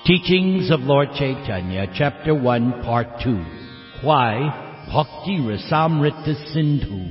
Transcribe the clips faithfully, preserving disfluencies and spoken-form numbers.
Teachings of Lord Chaitanya, Chapter one, Part two. Why Bhakti Rasamrita Sindhu?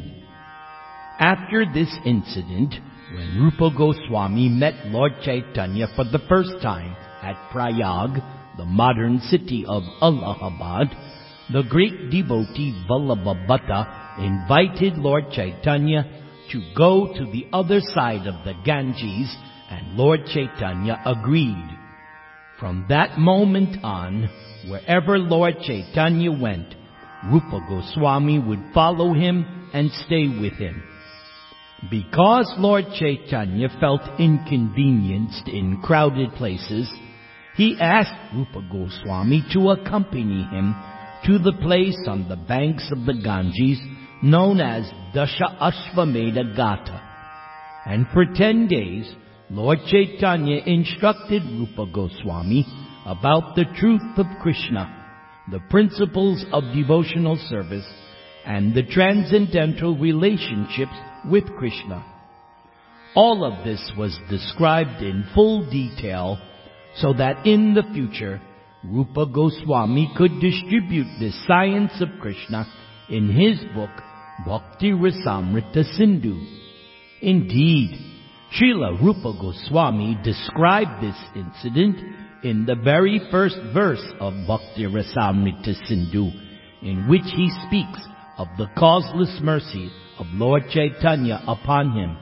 After this incident, when Rupa Goswami met Lord Chaitanya for the first time at Prayag, the modern city of Allahabad, the great devotee Vallabhabhata invited Lord Chaitanya to go to the other side of the Ganges, and Lord Chaitanya agreed. From that moment on, wherever Lord Chaitanya went, Rupa Goswami would follow him and stay with him. Because Lord Chaitanya felt inconvenienced in crowded places, he asked Rupa Goswami to accompany him to the place on the banks of the Ganges known as Dasha Ashvamedha Gata. And for ten days, Lord Chaitanya instructed Rupa Goswami about the truth of Krishna, the principles of devotional service, and the transcendental relationships with Krishna. All of this was described in full detail so that in the future, Rupa Goswami could distribute the science of Krishna in his book, Bhakti Rasamrita Sindhu. Indeed, Srila Rupa Goswami described this incident in the very first verse of Bhakti Rasamrita Sindhu, in which he speaks of the causeless mercy of Lord Chaitanya upon him.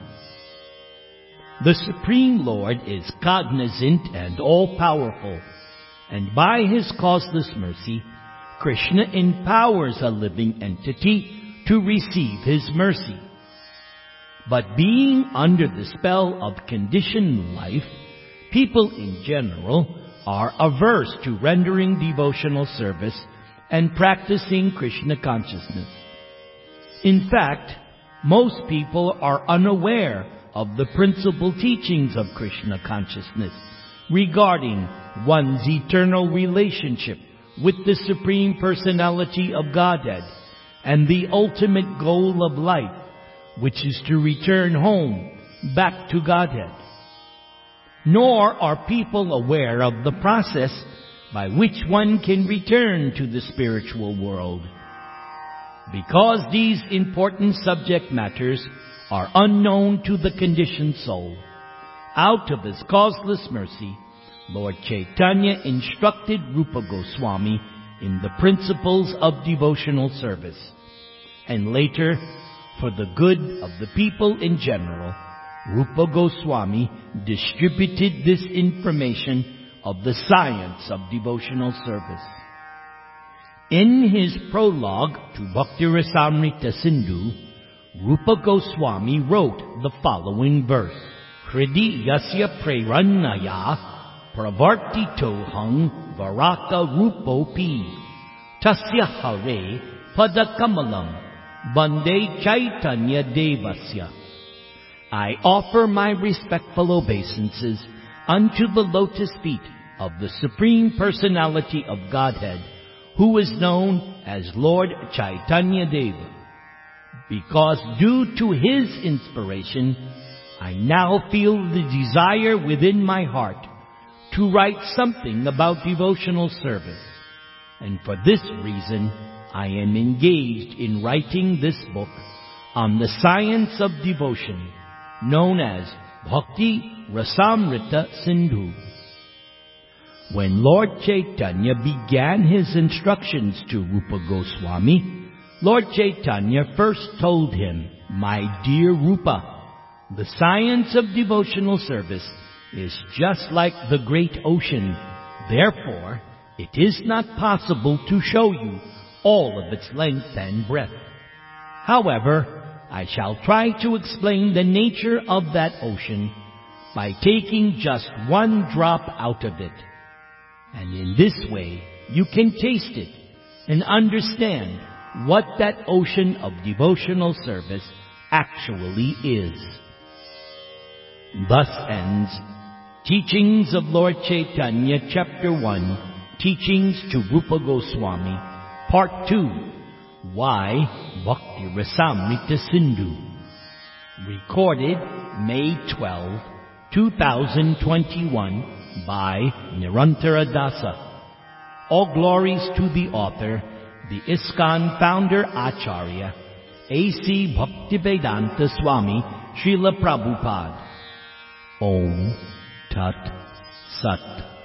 The Supreme Lord is cognizant and all-powerful, and by his causeless mercy, Krishna empowers a living entity to receive his mercy. But being under the spell of conditioned life, people in general are averse to rendering devotional service and practicing Krishna consciousness. In fact, most people are unaware of the principal teachings of Krishna consciousness regarding one's eternal relationship with the Supreme Personality of Godhead and the ultimate goal of life, which is to return home, back to Godhead. Nor are people aware of the process by which one can return to the spiritual world. Because these important subject matters are unknown to the conditioned soul, out of his causeless mercy, Lord Chaitanya instructed Rupa Goswami in the principles of devotional service. And later, for the good of the people in general, Rupa Goswami distributed this information of the science of devotional service. In his prologue to Bhakti Rasamrita Sindhu, Rupa Goswami wrote the following verse: Hridi yasya prerannaya pravartitohang varaka rupopi tasya hare padakamalam Bande Chaitanya Devasya. I offer my respectful obeisances unto the lotus feet of the Supreme Personality of Godhead, who is known as Lord Chaitanya Deva. Because due to his inspiration, I now feel the desire within my heart to write something about devotional service. And for this reason, I am engaged in writing this book on the science of devotion, known as Bhakti Rasamrita Sindhu. When Lord Chaitanya began his instructions to Rupa Goswami, Lord Chaitanya first told him, "My dear Rupa, the science of devotional service is just like the great ocean. Therefore, it is not possible to show you all of its length and breadth. However, I shall try to explain the nature of that ocean by taking just one drop out of it. And in this way, you can taste it and understand what that ocean of devotional service actually is." Thus ends Teachings of Lord Chaitanya, Chapter one, Teachings to Rupa Goswami, Part two, Why Bhakti Rasamrita Sindhu. Recorded May twelfth, two thousand twenty-one by Nirantara Dasa. All glories to the author, the ISKCON founder Acharya, A C Bhaktivedanta Swami Srila Prabhupada. Om Tat Sat.